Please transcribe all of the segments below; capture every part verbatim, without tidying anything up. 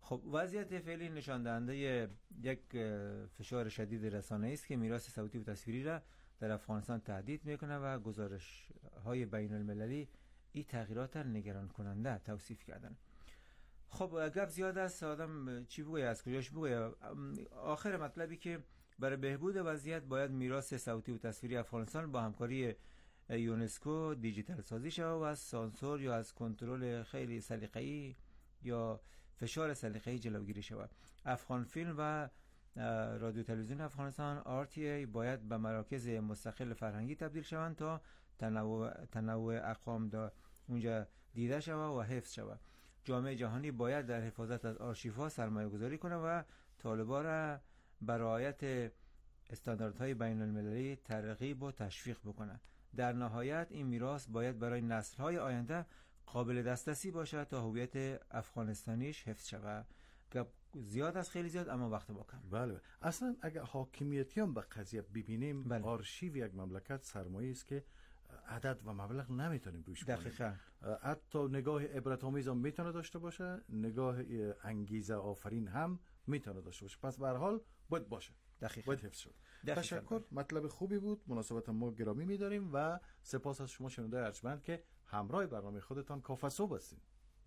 خب وضعیت فعلی نشان دهنده یک فشار شدید رسانه‌ای است که میراث صوتی و تصویری را در افغانستان تهدید میکنه و گزارش‌های بین المللی این تغییرات نگران کننده توصیف کردن. خب گپ زیاد است، آدم چی بگوید، از کجاش بگوید. آخر مطلبی که برای بهبود وضعیت باید میراث صوتی و تصویری افغانستان با همکاری یونسکو دیجیتال سازی شود و از سانسور یا از کنترل خیلی سلیقه‌ای یا فشار سلیقه‌ای جلوگیری شود. افغان فیلم و رادیو تلویزیون افغانستان آر تی ای باید به مراکز مستقل فرهنگی تبدیل شوند تا تنوع تنوع اقوام دا اونجا دیده شود و حفظ شود. جامعه جهانی باید در حفاظت از آرشیوها سرمایه گذاری کنه و طالبان را بر رعایت استانداردهای بین المللی ترغیب و تشویق بکنه. در نهایت این میراث باید برای نسل‌های آینده قابل دسترسی باشه تا هویت افغانستانیش حفظ شود. زیاد است، خیلی زیاد، اما وقت با کم. بله، اصلا اگر حاکمیتی هم به قضیه ببینیم، بله. آرشیو یک مملکت سرمایه است که عدد و مبلغ نمیتونیم روش کنیم. دقیقاً. حتی نگاه عبرت آمیز هم میتونه داشته باشه، نگاه انگیزه آفرین هم میتونه داشته باشه. پس به هر حال باید باشه. دقیقاً. باید حفظ شد. دقیقاً. تشکر، مطلب خوبی بود، مناسبت ما گرامی می‌داریم و سپاس از شما شنونده ارجمند که همراه برنامه خودتان کافه صبح هستین.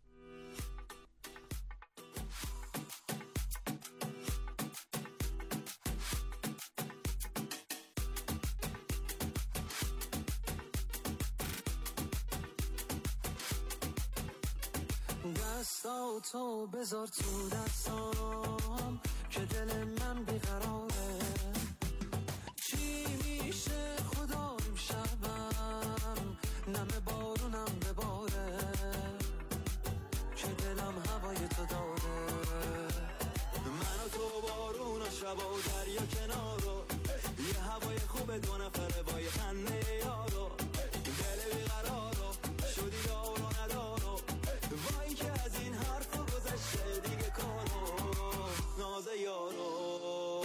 دستا تو بذار تو دستام که دل من بیقراره، چی میشه خدا امشبم نمه بارونم بباره، که دلم هوای تو داره، من و تو بارون و شب و دریا کنارو، یه هوای خوب دو نفره با یه خنده یارو، دل بیقرارو شدی دار و ندارو، وای که از این حرفا گذشته دیگه کارو، ناز یارو.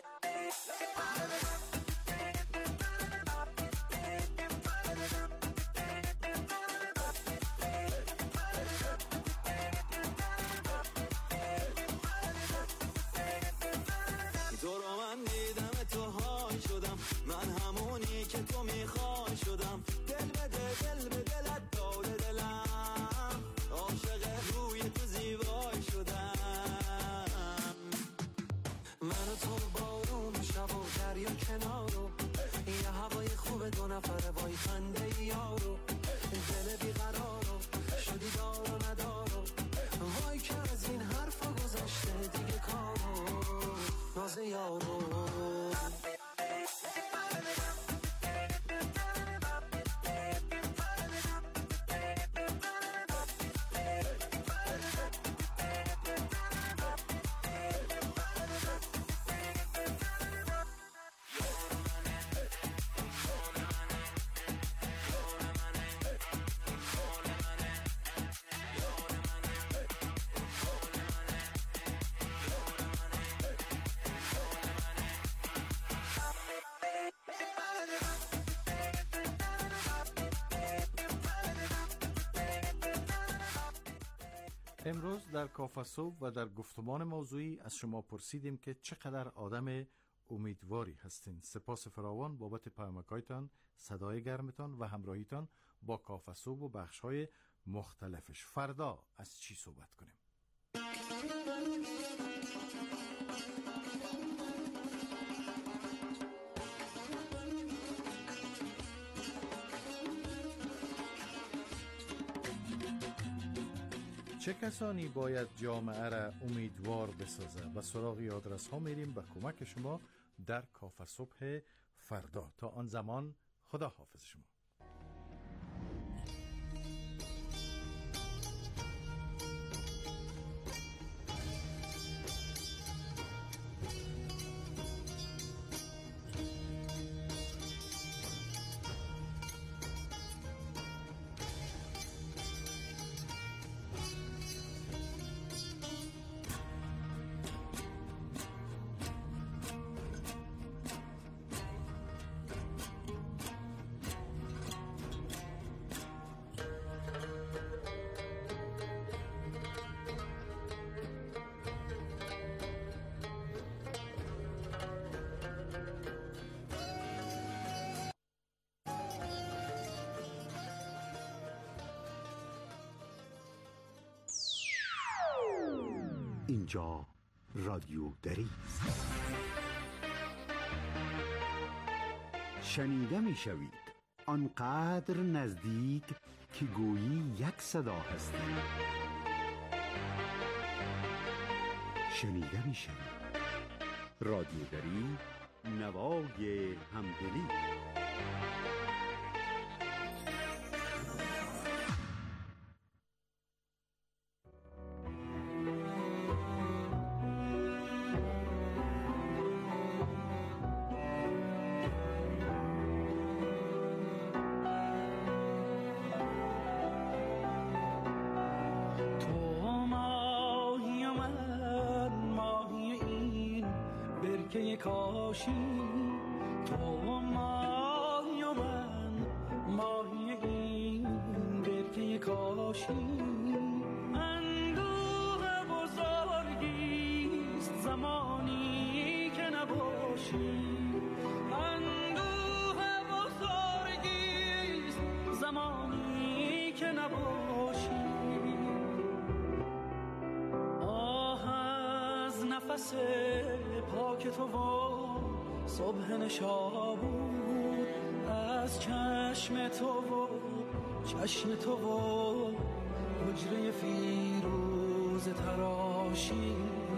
تو رو من دیدم تو های شدم، من همونی که تو میخوای شدم، دل به دل دل به دلت داده دلم، عاشق روی تو زیبای شدم، من و تو بارون شب و دریا کنارو، یه هوای خوب دو نفره وای خنده یارو، دل بیقرارو شدی دار و ندارو، وای که از این حرفا گذشته دیگه کارو، ناز یارو. امروز در کافه صبح و در گفتمان موضوعی از شما پرسیدیم که چقدر آدم امیدواری هستین. سپاس فراوان بابت پیامک‌هایتان، صدای گرمتان و همراهیتان با کافه صبح و بخش‌های مختلفش. فردا از چی صحبت کنیم؟ چه کسانی باید جامعه را امیدوار بسازه؟ و سراغ آدرس ها میریم به کمک شما در کافه صبح فردا. تا آن زمان خدا حافظ شما. اینجا رادیو دری است. شنیده می شوید آنقدر نزدیک که گویی یک صدا هستید. شنیده می شوید رادیو دری، نوای همدلی. نفس پاک تو و صبح نشابور، از چشم تو و چشم تو و حجره فیروز تراشی،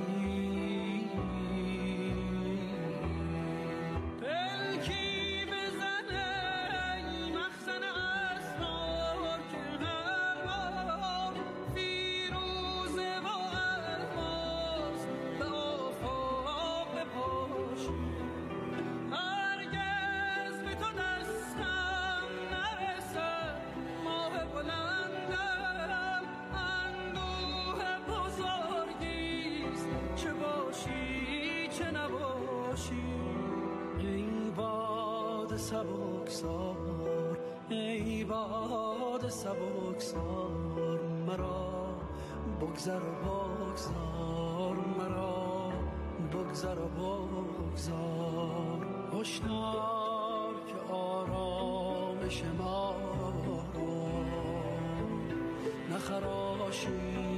سبکسار ای باد سبکسار، مرا بگذر و بگذار، مرا بگذر و بگذار. هشدار که آرامش ما را نخراشی،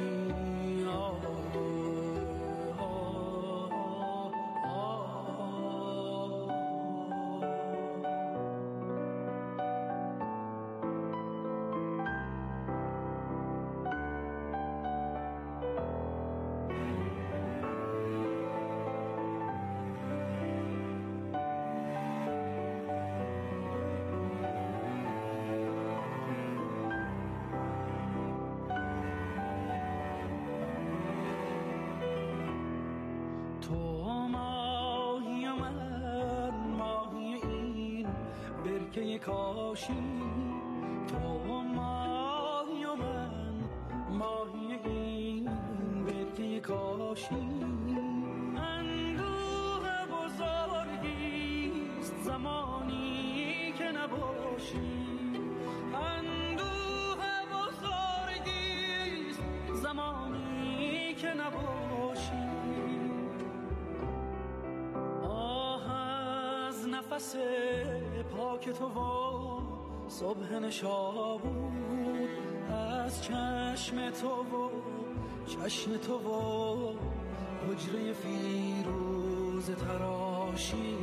کاشی تو ماهی و من ماهی این بیتی کاشی. اندوه بزرگیست زمانی که نباشی، اندوه بزرگیست زمانی که نباشی. آه از نفس پاک تو و صبح نشابور، از چشم تو و چشم تو و حجره فیروز تراشی.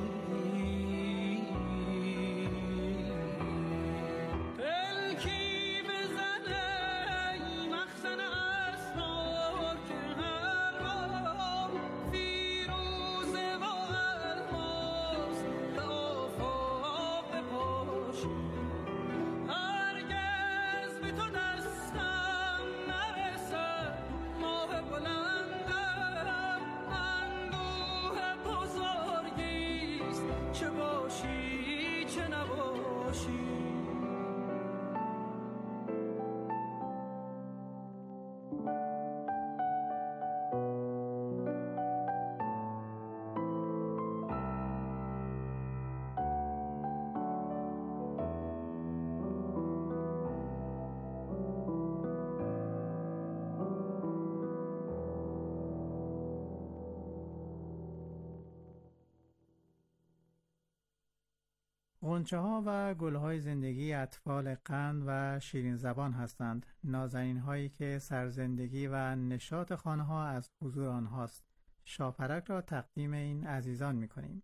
چه غنچه ها و گل های زندگی اطفال قند و شیرین زبان هستند. نازنین هایی که سرزندگی و نشاط خانه ها از حضور آنهاست. شاپرک را تقدیم این عزیزان می کنیم.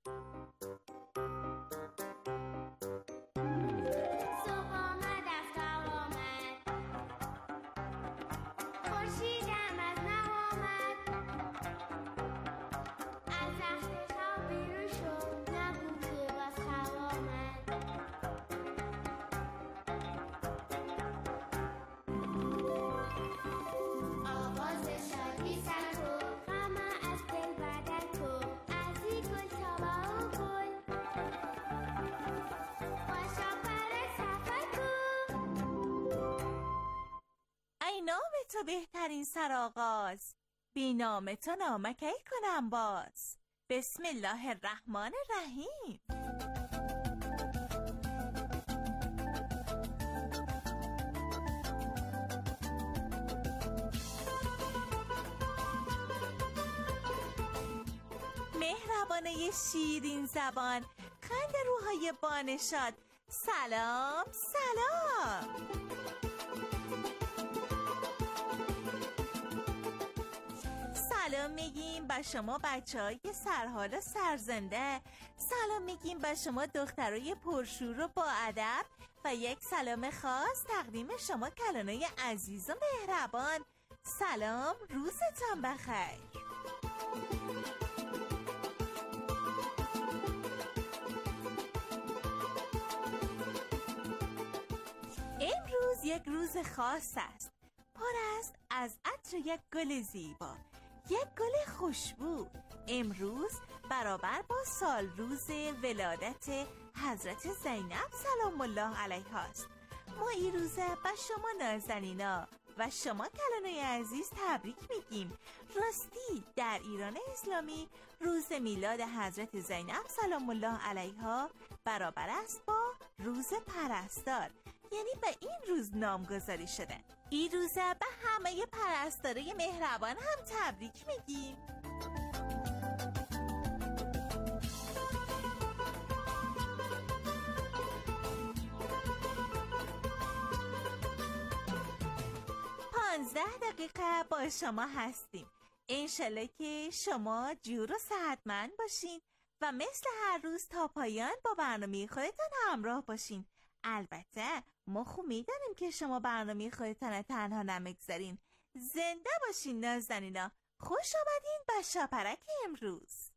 نام تو بهترین سرآغاز، بی نام تو نامکی کنم باز. بسم الله الرحمن الرحیم. مهربانه شیرین زبان، خند روحای بانشاد، سلام سلام. سلام میگیم به شما بچه های سرحال و سرزنده. سلام میگیم به شما دخترای پرشور و با ادب و یک سلام خاص تقدیم شما کلانای عزیز و مهربان. سلام، روزتان بخیر. امروز یک روز خاص است، پر است از عطر یک گل زیبا، یک گل خوشبو. امروز برابر با سال روز ولادت حضرت زینب سلام الله علیها است. ما این روزه به شما نازنینا و شما کلانای عزیز تبریک میگیم. راستی در ایران اسلامی روز میلاد حضرت زینب سلام الله علیها برابر است با روز پرستار، یعنی به این روز نامگذاری شده. این روزه به همه پرستارای مهربان هم تبریک میگیم. پانزده دقیقه با شما هستیم. انشالله که شما جور و صحتمند باشین و مثل هر روز تا پایان با برنامه خودتان همراه باشین. البته ما خوب میدانیم که شما برنامه خودتان تنها نمیگذارین. زنده باشین نازنینا. خوش آمدین به شاپرک امروز.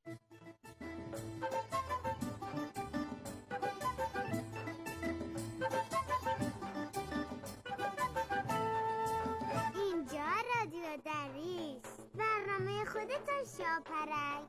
اینجا رادیو دریس، برنامه خودتان شاپرک.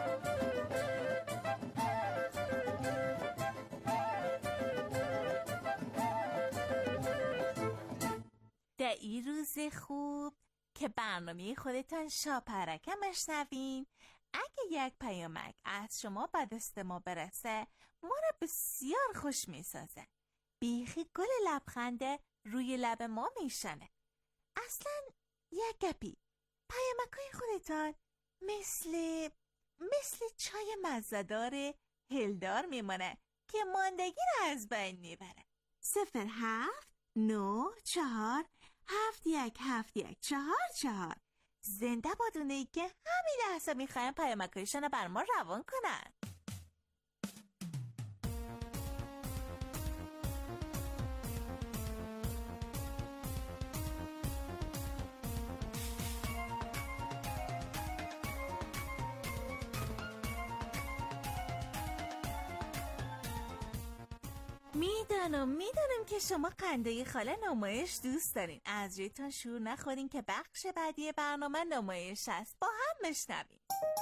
در این روز خوب که برنامه خودتان شاپرک مشنوین، اگه یک پیامک از شما به دست ما برسه ما را بسیار خوش میسازه. بیخی گل لبخند روی لب ما میشنه. اصلا یک گپی، پیامکای خودتان مثل مثل چای مزه‌دار هلدار میمونه که ماندگی را از بین میبره. صفر هفت نو چهار هفت یک هفت یک چهار چهار. زنده بادونه که همین لحظه میخوایم پیامکایشان رو بر ما روان کنن. میدانم میدانم که شما خنده خاله نمایش دوست دارین. از رویتان شور نخورین که بخش بعدی برنامه نمایش است. با هم بشنویم.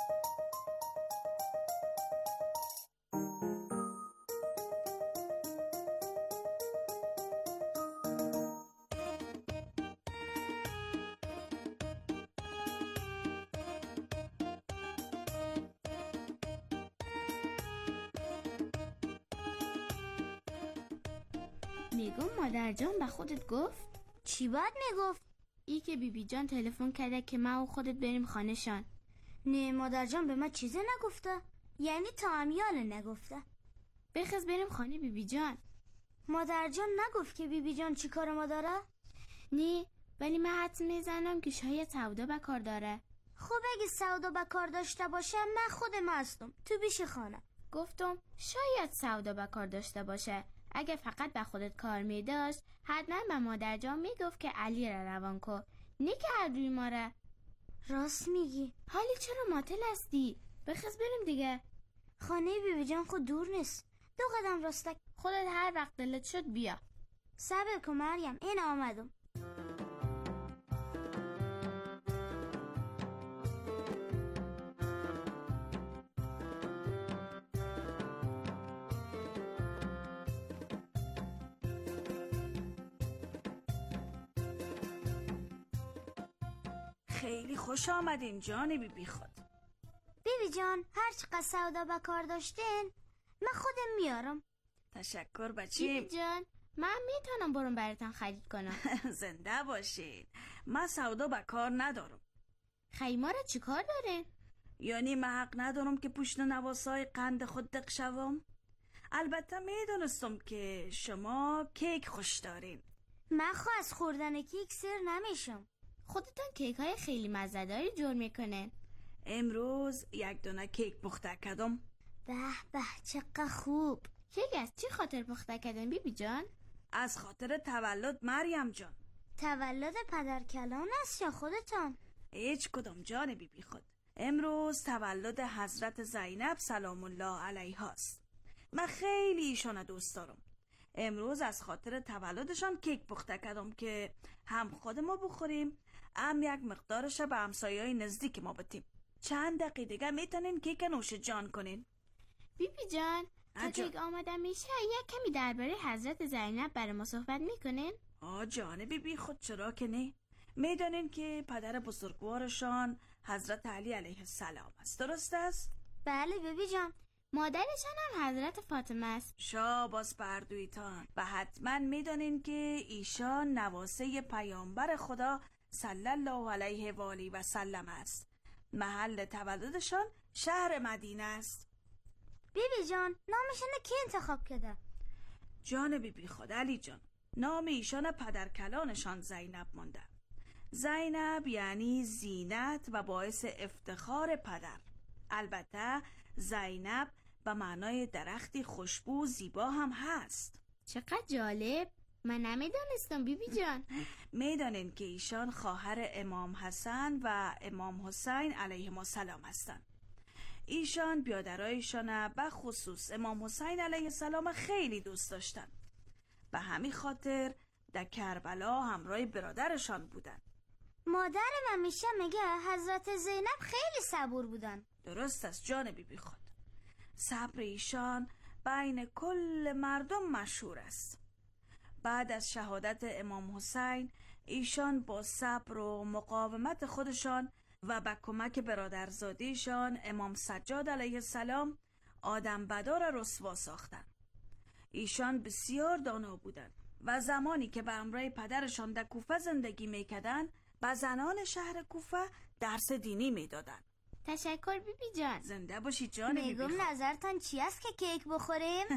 میگم مادر جان به خودت گفت؟ چی باید میگفت؟ ای که بی بی جان تلفن کرده که ما و خودت بریم خانه‌شان. نه مادر جان به من چیزی نگفته. یعنی تا امیال نگفته. بخز بریم خانه بی بی جان. مادر جان نگفت که بی بی جان چی کار ما داره؟ نه، ولی من حدس میزنم که شاید سودا به کار داره. خب اگه سودا به کار داشته باشه من خودم هستم تو بیش خانه. گفتم شاید سودا به کار داشته باشه. اگه فقط به خودت کار میداشت حتما به مادر جان میگفت که علی را روان کن، نه که هر روی ماره. راست میگی. حالی چرا معطل هستی؟ بخز بریم دیگه. خانه بی بی جان خود دور نیست، دو قدم راستک. خودت هر وقت دلت شد بیا. صبر کن مریم، این آمدم. خیلی خوش آمدین جان بی بی خود. بی بی جان هر چقدر سودا به کار داشتین من خودم میارم. تشکر بچه. بی بی جان من میتونم برام براتون خرید کنم. زنده باشین. من سودا به کار ندارم. خیلی را چی کار دارین؟ یعنی من حق ندارم که پشت نواسای قند خود دق شوم؟ البته میدونستم که شما کیک خوش دارین. من خو از خوردن کیک سیر نمیشم. خودتان کیک های خیلی مزه‌داری جور میکنن. امروز یک دونه کیک پخته کردم. به به چقدر خوب. کیک از چی خاطر پخته کردن بی بی جان؟ از خاطر تولد مریم جان. تولد پدر کلان است یا خودتان؟ هیچ کدام جان بی بی خود. امروز تولد حضرت زینب سلام الله علیها است. من خیلی ایشان دوست دارم. امروز از خاطر تولدشان کیک پخته کردم که هم خود ما بخوریم، هم یک مقدارش به همسایه‌های نزدیک ما بدیم. چند دقیقه دیگه میتونین کیک نوش جان کنین. بی بی جان تا کیک آماده میشه یک کمی درباره حضرت زینب برای ما صحبت میکنین؟ آه جان بی بی خود چرا که نه. میدونین که پدر بزرگوارشان حضرت علی علیه السلام است، درست است؟ بله بی بی جان. مادرشان هم حضرت فاطمه است. شاباس بردویتان. و حتما میدونین که ایشان نواسه پیامبر خدا صلی الله علیه و آله و سلم است. محل تولدشان شهر مدینه است. بی بی جان نامشون کی انتخاب کرده؟ جان بی بی خود علی جان، نام ایشان پدر کلانشان زینب مانده. زینب یعنی زینت و باعث افتخار پدر. البته زینب به معنای درختی خوشبو زیبا هم هست. چقدر جالب، من نمیدانستم بی بی جان. میدانین که ایشان خواهر امام حسن و امام حسین علیهم السلام هستند. ایشان بیادرایشان به خصوص امام حسین علیه السلام خیلی دوست داشتن. به همین خاطر در کربلا همراه برادرشان بودن. مادرم همیشه میگه حضرت زینب خیلی صبور بودن. درست است جان بی بی خود. صبر ایشان بین کل مردم مشهور است. بعد از شهادت امام حسین ایشان با صبر و مقاومت خودشان و با کمک برادرزادیشان امام سجاد علیه السلام آدم بدار رسوا ساختند. ایشان بسیار دانا بودند و زمانی که به همراه پدرشان در کوفه زندگی میکردند به زنان شهر کوفه درس دینی میدادند. تشکر بی بی جان. زنده باشی جان بی بی خود. میگم نظرتان چی است که کیک بخوریم؟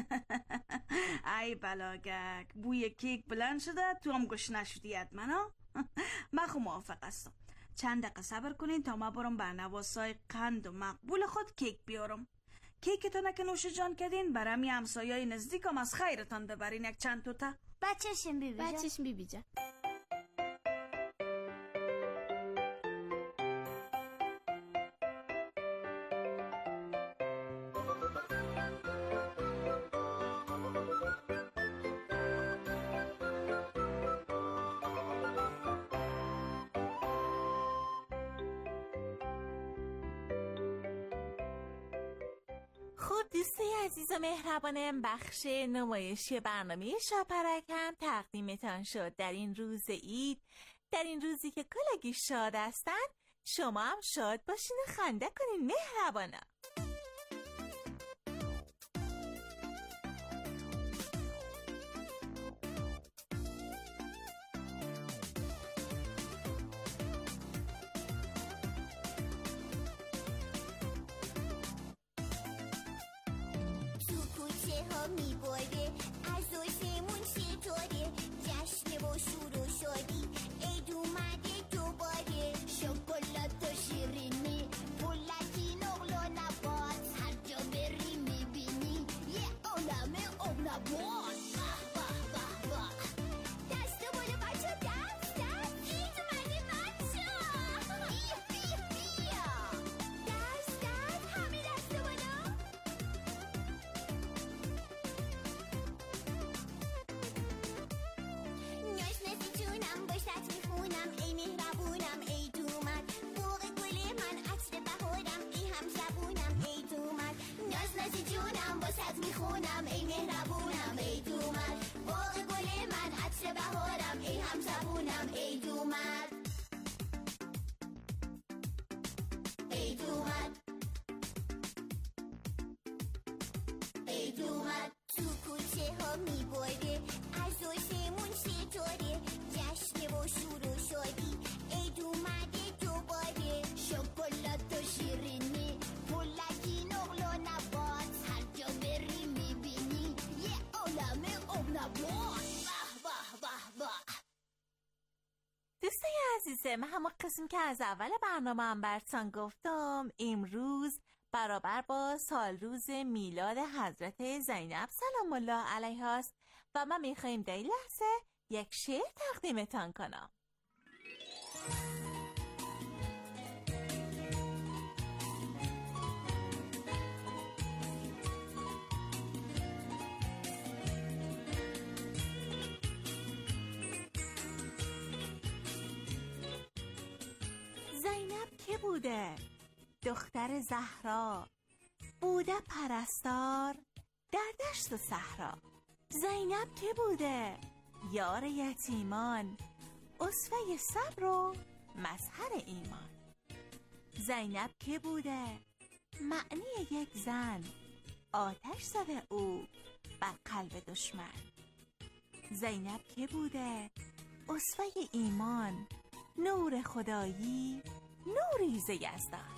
ای بلاگک، بوی کیک بلند شده تو هم گوش نشدی ها؟ من خو موافق هستم. چند دقیقه صبر کنین تا ما برم بر نواسای قند و مقبول خود کیک بیارم. کیکتون که نوش جان کردین برام همسایه‌های نزدیکم از خیرتان ببرین یک چند توتا. بچه‌شم بی بی جان. بچه‌شم بی بی جان. خب دوستای عزیز و مهربانم، بخش نمایشی برنامه شاپرک هم تقدیمتان شد. در این روز عید، در این روزی که کلگی شاد هستن، شما هم شاد باشین و خنده کنین مهربانا. کوچه ها میبره از آسمون ستاره جشن و شور و شادی عید اومده دوباره شکلات و شیرینی پولکی نقل و نبات هر جا بری میبینی یه عالم آب نبات میخونم ای مهربونم ای دومد باغ گل من عطر بهارم ای هم زبونم ای دومد ای دومد ای دومد تو کوچه ها میباره از آسمون ستاره جشن و شور و شادی عید اومده دوباره شکلات و شیرینی پولکی نقل و نبات هر جا بری میبینی یه عالم آب نبات به به به به. دوستای عزیزم، همون قسم که از اول برنامه هم براتون گفتم امروز برابر با سال روز میلاد حضرت زینب سلام الله علیها است و ما میخواییم در این لحظه یک شعر تقدیمتان کنم. زینب که بوده؟ دختر زهرا، بوده پرستار در دشت و صحرا. زینب که بوده؟ یار یتیمان، اسوه صبر و مظهر ایمان. زینب که بوده؟ معنی یک زن، آتش زده او بر قلب دشمن. زینب که بوده؟ اسوه ایمان، نور خدایی، نوری ز یزدان.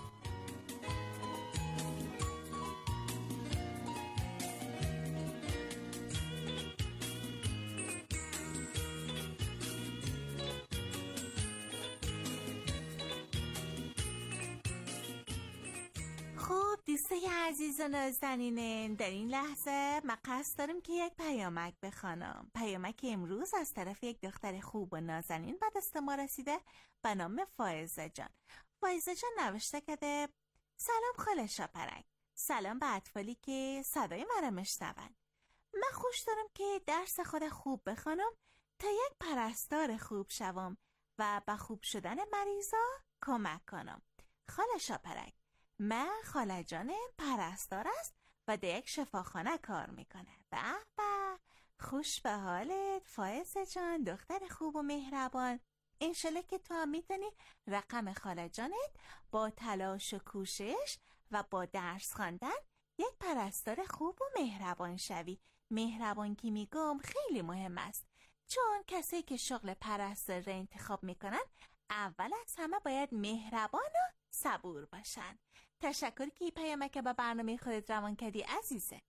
خب دوستای عزیز و نازنینم، در این لحظه ما قصد داریم که یک پیامک بخوانم. پیامک امروز از طرف یک دختر خوب و نازنین به دست ما رسیده به نام فائزه جان. فائزه جان نوشته کرده: سلام خاله شاپرک، سلام به اطفالی که صدای مرا میشنون. من خوش دارم که درس خود خوب بخوانم تا یک پرستار خوب شوم و به خوب شدن مریضا کمک کنم. خاله شاپرک، من خاله جانم پرستار است و در یک شفاخانه کار میکنه. به به، خوش به حالت فائزه جان، دختر خوب و مهربان. انشالله که تو هم میتونی رقم خاله جانت با تلاش و کوشش و با درس خواندن یک پرستار خوب و مهربان شوی. مهربان که میگم خیلی مهم است، چون کسی که شغل پرستار را انتخاب میکنن اول از همه باید مهربان و صبور باشن. تشکر که پیامک به برنامه خودت روان کردی عزیزه.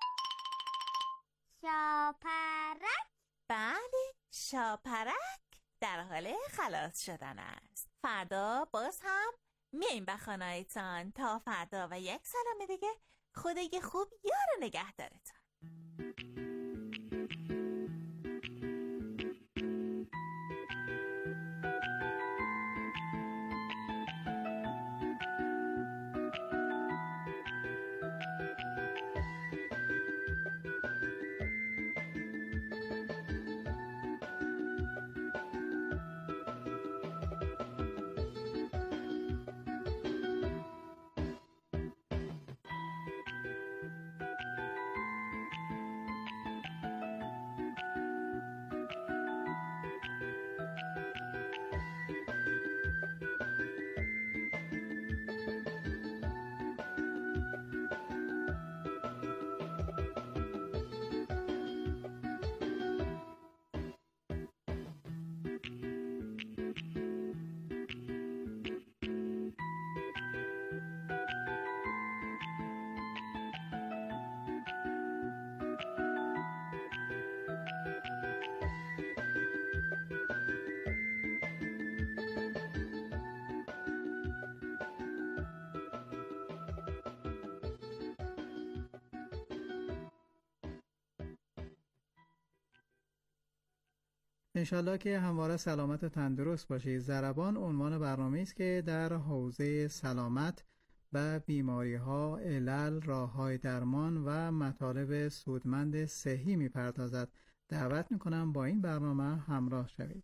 شاپرک؟ بله، شاپرک در حال خلاص شدن است. فردا باز هم میایم به خانه‌تان. تا فردا و یک سلام دیگه، خدای خوب یار نگهدارتان. انشالله که همواره سلامت و تندرست باشید. ضربان عنوان برنامه است که در حوزه سلامت و بیماری ها، علل، راه های درمان و مطالب سودمند صحی می پردازد. دعوت می کنم با این برنامه همراه شوید.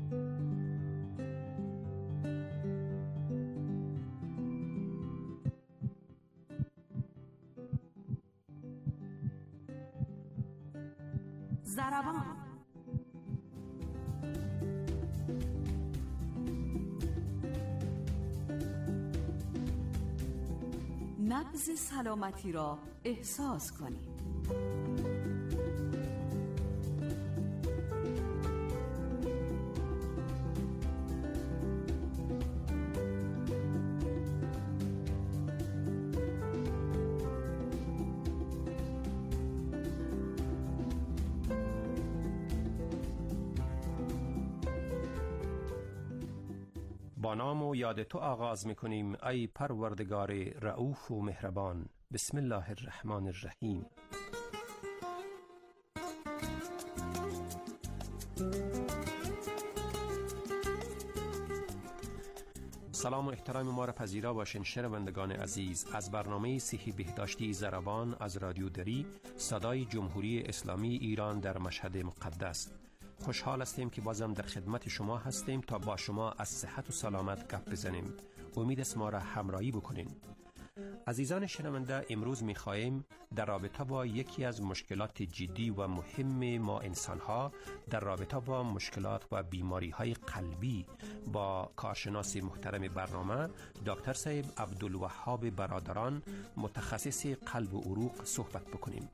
ضربان نبض سلامتی را احساس کنید. با نام و یاد تو آغاز میکنیم ای پروردگار رؤوف و مهربان. بسم الله الرحمن الرحیم. سلام و احترام ما را پذیرا باشین شنوندگان عزیز از برنامه صحی بهداشتی ضربان از رادیو دری، صدای جمهوری اسلامی ایران در مشهد مقدس. خوشحال هستیم که بازم در خدمت شما هستیم تا با شما از صحت و سلامت گپ بزنیم. امید است ما را همراهی بکنین. عزیزان شنونده، امروز می‌خواهیم در رابطه با یکی از مشکلات جدی و مهم ما انسان‌ها در رابطه با مشکلات و بیماری‌های قلبی با کارشناس محترم برنامه دکتر صاحب عبدالوهاب برادران، متخصص قلب و عروق صحبت بکنیم.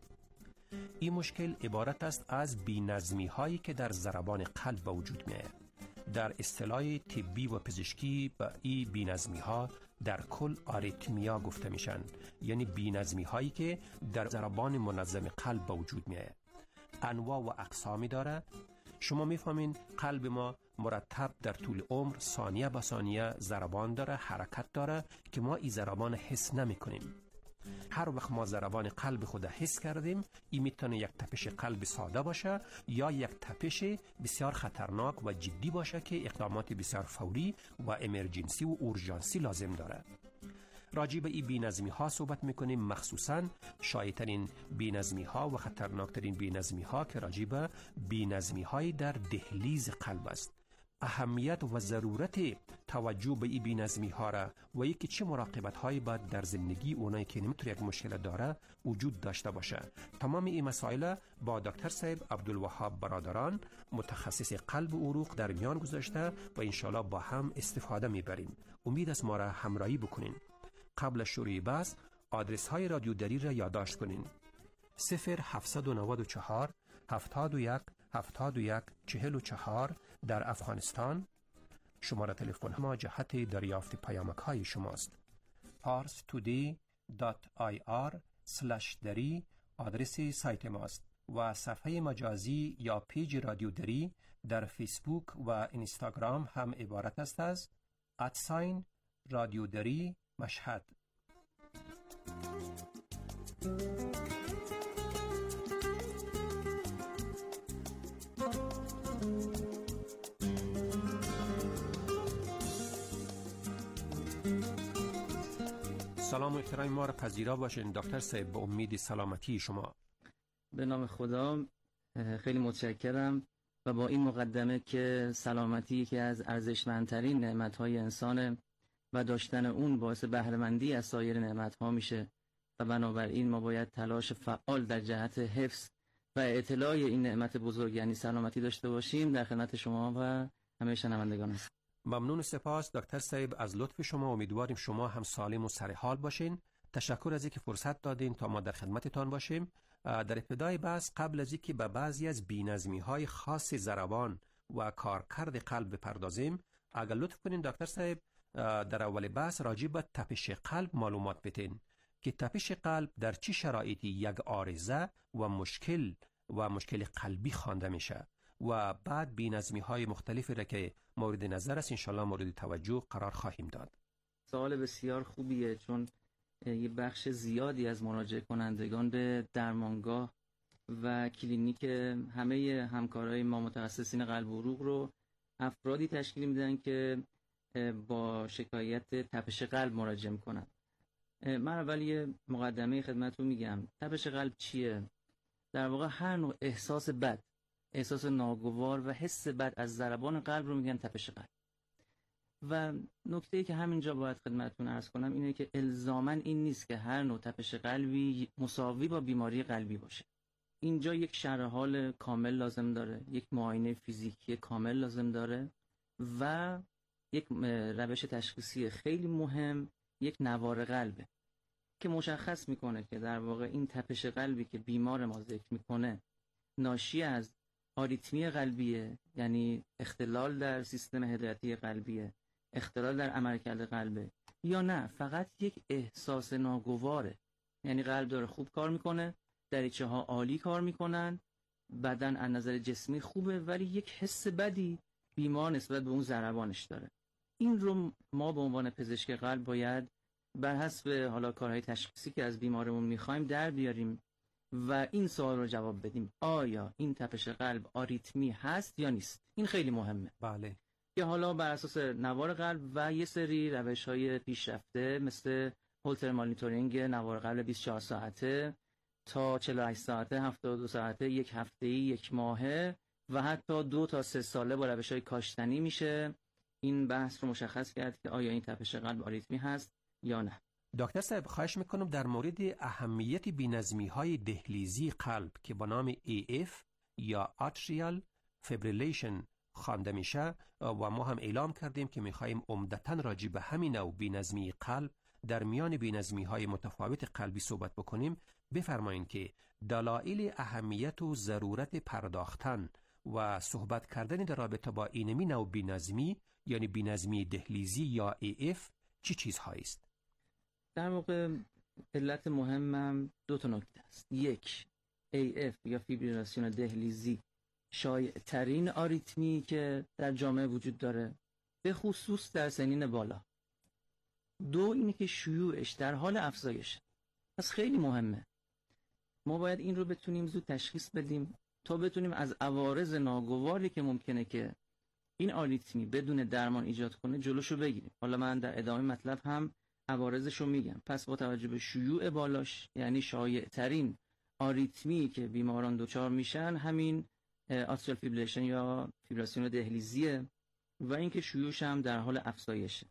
این مشکل عبارت است از بی‌نظمی هایی که در ضربان قلب به وجود می آید. در اصطلاح طبی و پزشکی به این بی‌نظمی ها در کل آریتمیا گفته میشن، یعنی بی‌نظمی هایی که در ضربان منظم قلب به وجود می آید. انواع و اقسامی داره. شما میفهمین قلب ما مرتب در طول عمر ثانیه به ثانیه ضربان داره، حرکت داره که ما این ضربان حس نمی کنیم. هر وقت ما ضربان قلب خود حس کردیم، این میتونه یک تپش قلب ساده باشه یا یک تپش بسیار خطرناک و جدی باشه که اقدامات بسیار فوری و امرجنسی و اورژانسی لازم داره. راجع به این بی‌نظمی ها صحبت میکنیم، مخصوصاً شایع‌ترین بی‌نظمی ها و خطرناکترین بی‌نظمی ها که راجع به بی‌نظمی های در دهلیز قلب است. اهمیت و ضرورت توجه به این بی‌نظمی ها را و یکی چه مراقبت هایی باید در زندگی اونایی که نمیتونه یک مشکل داره وجود داشته باشه. تمام این مسائل با دکتر صاحب عبدالوهاب برادران، متخصص قلب و عروق، در میان گذاشته و انشالله با هم استفاده میبریم. امید است ما را همراهی بکنین. قبل شروع بحث آدرس های رادیو دری را یادداشت کنین: صفر هفتصد و نود و چهار هفتاد و یک هفتاد و یک چهل و چهار در افغانستان. شماره تلفن ما جهت دریافت پیامک های شماست. پارس تودی دات آی آر سلش دری آدرس سایت ماست و صفحه مجازی یا پیج رادیو دری در فیسبوک و اینستاگرام هم عبارت است از ادساین رادیو دری مشهد. سلام و احترام ما را پذیرا باشین دکتر صاحب، به امید سلامتی شما. به نام خدا، خیلی متشکرم. و با این مقدمه که سلامتی که از ارزشمندترین نعمت‌های انسانه و داشتن اون باعث بهره‌مندی از سایر نعمت‌ها میشه و بنابراین ما باید تلاش فعال در جهت حفظ و اطلاع این نعمت بزرگ یعنی سلامتی داشته باشیم. در خدمت شما و همه شنوندگان هستم. ممنون، سپاس دکتر صاحب از لطف شما. امیدواریم شما هم سالم و سرحال باشین. تشکر از اینکه فرصت دادین تا ما در خدمتتان باشیم. در ابتدای بحث قبل از اینکه به بعضی از بی‌نظمی‌های خاص ضربان و کارکرد قلب بپردازیم، اگر لطف کنین دکتر صاحب در اول بحث راجع به تپش قلب معلومات بدین که تپش قلب در چه شرایطی یک عارضه و مشکل و مشکل قلبی خوانده میشه و بعد بی‌نظمی‌های مختلفی را که مورد نظر است انشالله مورد توجه قرار خواهیم داد. سوال بسیار خوبیه، چون یه بخش زیادی از مراجعه کنندگان به درمانگاه و کلینیک همه همکارای ما متخصصین قلب و عروق رو افرادی تشکیل میدن که با شکایت تپش قلب مراجعه میکنن. من اول یه مقدمه خدمتتون میگم. تپش قلب چیه؟ در واقع هر نوع احساس بد، احساس ناگوار و حس بد از ضربان قلب رو میگن تپش قلب. و نکته‌ای که همینجا باید خدمتتون عرض کنم اینه که الزاماً این نیست که هر نوع تپش قلبی مساوی با بیماری قلبی باشه. اینجا یک شرح حال کامل لازم داره، یک معاینه فیزیکی کامل لازم داره و یک روش تشخیصی خیلی مهم، یک نوار قلبه که مشخص میکنه که در واقع این تپش قلبی که بیمار ما ذکر میکنه ناشی از آریتمی قلبیه، یعنی اختلال در سیستم هدایتی قلبیه، اختلال در عملکرد قلبه، یا نه فقط یک احساس ناگواره، یعنی قلب داره خوب کار میکنه، دریچه ها عالی کار میکنن، بدن از نظر جسمی خوبه، ولی یک حس بدی بیمار نسبت به اون ضربانش داره. این رو ما به عنوان پزشک قلب باید بر حسب حالا کارهای تشخیصی که از بیمارمون میخوایم در بیاریم و این سوال رو جواب بدیم: آیا این تپش قلب آریتمی هست یا نیست؟ این خیلی مهمه. بله. که حالا بر اساس نوار قلب و یه سری روش‌های پیشرفته مثل هولتر مانیتورینگ نوار قلب بیست و چهار ساعته تا چهل و هشت ساعته، هفتاد و دو ساعته، یک هفته‌ای، یک ماهه و حتی دو تا سه ساله با روش‌های کاشتنی میشه این بحث رو مشخص کرد که آیا این تپش قلب آریتمی هست یا نه. دکتر صاحب خواهش میکنم در مورد اهمیت بی‌نظمی های دهلیزی قلب که با نام ای اف یا Atrial Fibrillation خوانده میشه و ما هم اعلام کردیم که میخوایم عمدتاً راجع به همین نوع بی‌نظمی قلب در میان بی‌نظمی های متفاوت قلبی صحبت بکنیم، بفرمایید که دلایل اهمیت و ضرورت پرداختن و صحبت کردن در رابطه با این نوع بی‌نظمی یعنی بی‌نظمی دهلیزی یا ای اف چی چیزهایی است؟ در واقع علت مهمم دو تا نکته است. یک، ای اف یا فیبریلاسیون دهلیزی شایع ترین آریتمی که در جامعه وجود داره، به خصوص در سنین بالا. دو، اینه که شیوعش در حال افزایشه. پس خیلی مهمه ما باید این رو بتونیم زود تشخیص بدیم تا بتونیم از عوارض ناگواری که ممکنه که این آریتمی بدون درمان ایجاد کنه جلوشو بگیریم. حالا من در ادامه مطلب هم عوارضشو میگم. پس با توجه به شیوع بالاش، یعنی شایع ترین آریتمی که بیماران دچار میشن همین آتریال فیبریلیشن یا فیبراسیون دهلیزیه و اینکه شیوعش هم در حال افزایشه.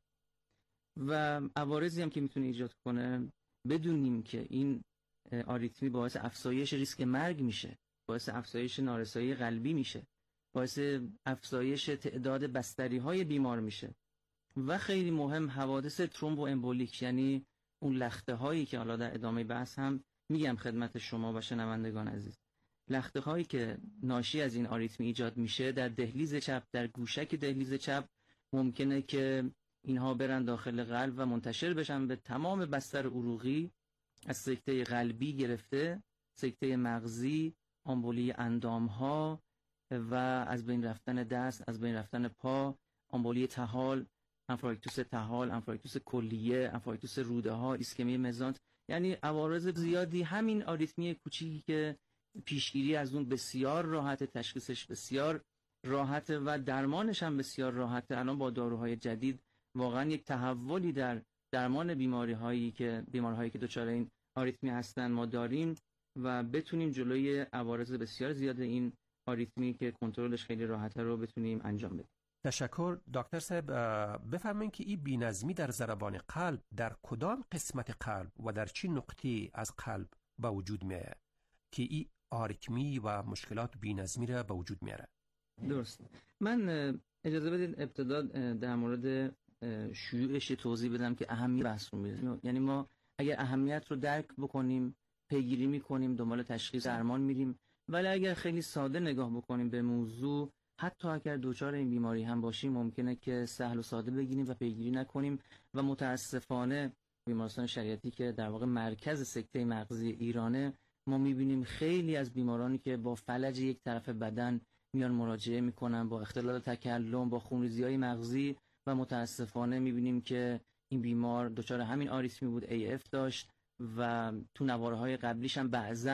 و عوارضی هم که میتونه ایجاد کنه بدونیم که این آریتمی باعث افزایش ریسک مرگ میشه، باعث افزایش نارسایی قلبی میشه، باعث افزایش تعداد بستری های بیمار میشه و خیلی مهم حوادث ترومبو امبولیک، یعنی اون لخته هایی که حالا در ادامه بحث هم میگم خدمت شما و شنوندگان عزیز، لخته هایی که ناشی از این آریتمی ایجاد میشه در دهلیز چپ، در گوشک دهلیز چپ، ممکنه که اینها برن داخل قلب و منتشر بشن به تمام بستر عروقی، از سکته قلبی گرفته، سکته مغزی، آمبولی اندام ها و از بین رفتن دست، از بین رفتن پا، آمبولی طحال، انفراریکتوس طحال، انفراریکتوس کلیه، انفراریکتوس روده ها، ایسکمی مزانت، یعنی عوارض زیادی. همین آریتمی کوچیکی که پیشگیری از اون بسیار راحت، تشخیصش بسیار راحته و درمانش هم بسیار راحته. الان با داروهای جدید واقعا یک تحولی در درمان بیماری هایی که بیمارهایی که دچار این آریتمی هستن ما داریم و بتونیم جلوی عوارض بسیار زیاد این آریتمی که کنترلش خیلی راحته رو بتونیم انجام بدیم. تشکر دکتر صاحب. بفرمایید که این بی‌نظمی در ضربان قلب در کدام قسمت قلب و در چه نقطه از قلب به وجود میاد که این آریتمی و مشکلات بی‌نظمی را به وجود میاره؟ درست. من اجازه بدید ابتدا در مورد شیوعش توضیح بدم که اهمیت بحث رو میره. یعنی ما اگر اهمیت رو درک بکنیم، پیگیری میکنیم، دنبال تشخیص درمان میریم، ولی اگر خیلی ساده نگاه بکنیم به موضوع، حتی اگر دچار این بیماری هم باشیم ممکنه که سهل و ساده بگیریم و پیگیری نکنیم و متاسفانه بیمارستان شریعتی که در واقع مرکز سکته مغزی ایرانه، ما میبینیم خیلی از بیمارانی که با فلج یک طرف بدن میان مراجعه میکنن با اختلال تکلم، با خونریزی‌های مغزی و متاسفانه میبینیم که این بیمار دچار همین آریتمی بود، ای اف داشت و تو نواره‌های قبلیش هم بعضن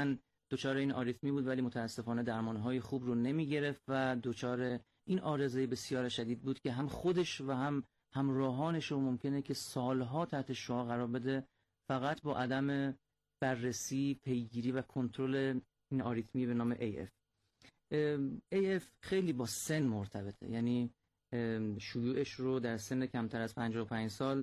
دچار این آریتمی بود ولی متاسفانه درمانهای خوب رو نمی گرفت و دچار این عارضه بسیار شدید بود که هم خودش و هم همراهانش رو ممکنه که سالها تحت شعاع قرار بده، فقط با عدم بررسی، پیگیری و کنترل این آریتمی به نام ای اف. ای اف خیلی با سن مرتبطه، یعنی شیوعش رو در سن کمتر از پنجاه و پنج سال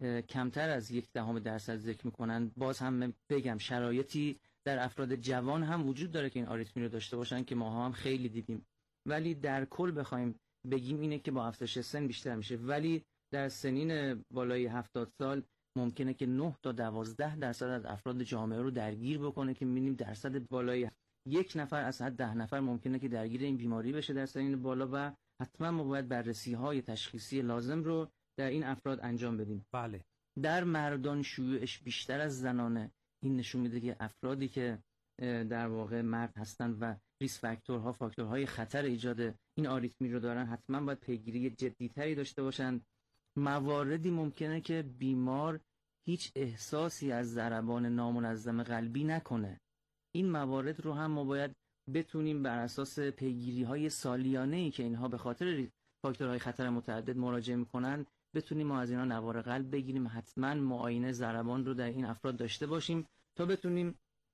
کمتر از یک دهم درصد ذکر میکنن. باز هم بگم شرایطی در افراد جوان هم وجود داره که این آریتمی رو داشته باشن که ما هم خیلی دیدیم، ولی در کل بخوایم بگیم اینه که با افزایش سن بیشتر میشه. ولی در سنین بالای هفتاد سال ممکنه که نه تا دوازده درصد از افراد جامعه رو درگیر بکنه که می‌بینیم درصد بالای یک نفر از هر ده نفر ممکنه که درگیر این بیماری بشه در سنین بالا و حتما ما باید بررسی‌های تشخیصی لازم رو در این افراد انجام بدیم. بله. در مردان شیوعش بیشتر از زنانه. این نشون میده که افرادی که در واقع مرد هستند و ریسک فاکتورها، فاکتورهای خطر ایجاد این آریتمی رو دارن، حتما باید پیگیری جدی‌تری داشته باشن. مواردی ممکنه که بیمار هیچ احساسی از ضربان نامنظم قلبی نکنه. این موارد رو هم ما باید بتونیم بر اساس پیگیری‌های سالیانه‌ای که اینها به خاطر فاکتورهای خطر متعدد مراجعه می‌کنن بتونیم ما از اینا نوار قلب بگیریم. حتما معاینه ضربان رو در این افراد داشته باشیم تا بتونیم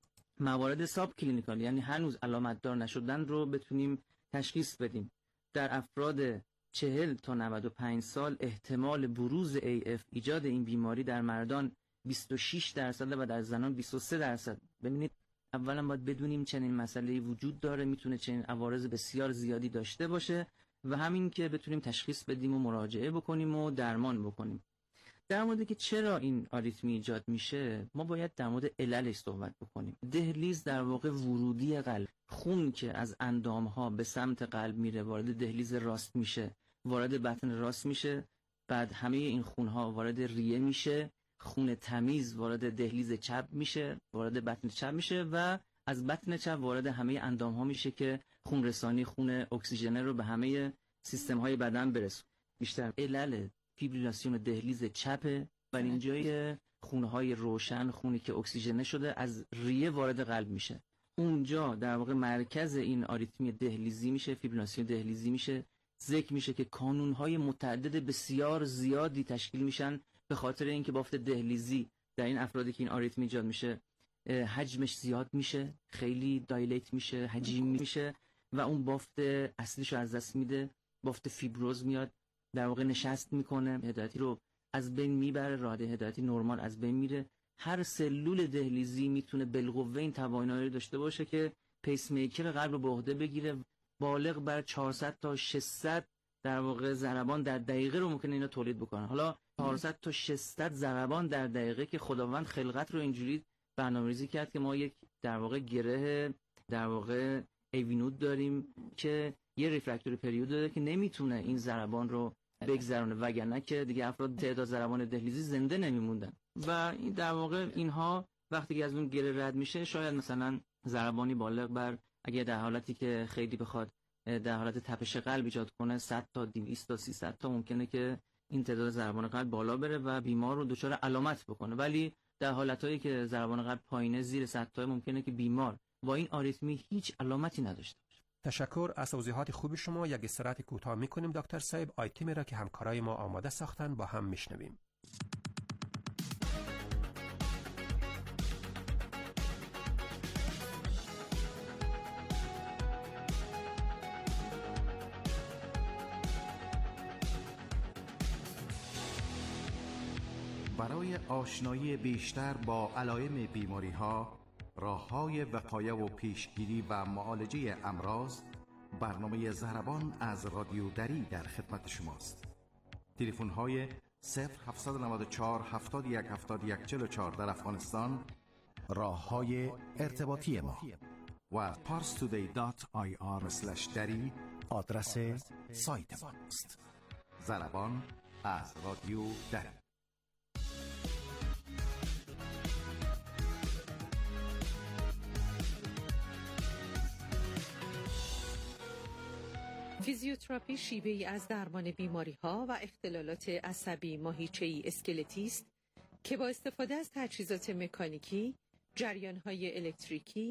موارد ساب کلینیکال، یعنی هنوز علامت دار نشدن، رو بتونیم تشخیص بدیم. در افراد چهل تا نود و پنج سال احتمال بروز ای اف، ایجاد این بیماری در مردان بیست و شش درصد و در زنان بیست و سه درصد. ببینید اولا باید بدونیم چنین مسئله‌ای وجود داره، میتونه چنین عوارض بسیار زیادی داشته باشه و همین که بتونیم تشخیص بدیم و مراجعه بکنیم و درمان بکنیم. در مورد که چرا این آریتمی ایجاد میشه، ما باید در مورد عللش صحبت بکنیم. دهلیز در واقع ورودی قلب، خون که از اندامها به سمت قلب میره وارد دهلیز راست میشه، وارد بطن راست میشه، بعد همه این خونها وارد ریه میشه، خون تمیز وارد دهلیز چپ میشه، وارد بطن چپ میشه و از بطن چپ وارد همه اندامها میشه که خون رسانی خون اکسیژنه رو به همه سیستم های بدن برسونه. بیشتر علل فیبریلاسیون دهلیز چپه و اینجای خونهای روشن، خونی که اکسیژنه شده، از ریه وارد قلب میشه. اونجا در واقع مرکز این آریتمی دهلیزی میشه، فیبریلاسیون دهلیزی میشه. ذکر میشه که کانونهای متعدد بسیار زیادی تشکیل میشن به خاطر اینکه بافت دهلیزی در این افرادی که این آریتمی ایجاد میشه حجمش زیاد میشه، خیلی دایلیت میشه، حجیم میشه و اون بافت اصلیش رو از دست میده. بافت فیبروز میاد، در واقع نشست میکنه، هدایتی رو از بین میبره، راه هدایتی نرمال از بین میره. هر سلول دهلیزی میتونه بالقوه این توانایی داشته باشه که پیس میکر قلب رو به عهده بگیره. بالغ بر چهارصد تا ششصد در واقع ضربان در دقیقه رو ممکنه اینا تولید بکنن. حالا چهارصد تا ششصد ضربان در دقیقه که خداوند خلقت رو اینجوری برنامه‌ریزی کرد که ما یک در واقع گره در واقع ایوینود داریم که یه ریفرکتوری پریود داره که نمیتونه این ضربان رو بگذرونه، وگرنه که دیگه افراد تعداد ضربان دهلیزی زنده نمیموندن. و این در واقع اینها وقتی که از اون گره رد میشه، شاید مثلا ضربانی بالغ بر، اگه در حالتی که خیلی بخواد در حالت تپش قلب ایجاد کنه، صد تا دویست تا سیصد تا ممکنه که این تعداد ضربان قلب بالا بره و بیمار رو دچار علامت بکنه. ولی در حالتایی که ضربان قلب پایینه، زیر صد تا، ممکنه که بیمار با این آریتمی هیچ علامتی نداشته باشه. تشکر از توضیحات خوب شما. یک استراحت کوتاه میکنیم دکتر صاحب. آیتمی را که همکارای ما آماده ساختن با هم میشنویم. برای آشنایی بیشتر با علائم بیماری ها، راه های وقایه و پیشگیری و معالجه امراض، برنامه ضربان از رادیو دری در خدمت شماست. تلفن های صفر هفت نه چهار هفتاد و یک هفتاد و یک چهل و چهار در افغانستان، راه های ارتباطی ما و پارس تودی دات آی آر اسلش دری آدرس سایت ما است. ضربان از رادیو دری. فیزیوتراپی شیوه‌ای از درمان بیماری‌ها و اختلالات عصبی ماهیچه‌ای اسکلتی است که با استفاده از تجهیزات مکانیکی، جریان‌های الکتریکی،